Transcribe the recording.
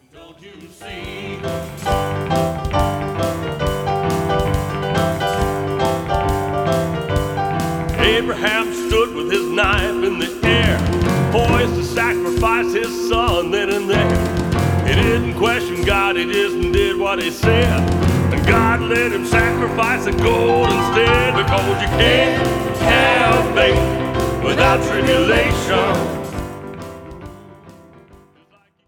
Don't you see? Abraham stood with his knife in the air, poised to sacrifice his son then and there. He didn't question God, he just did what he said. And God let him sacrifice the gold instead, because you can't have faith without tribulation.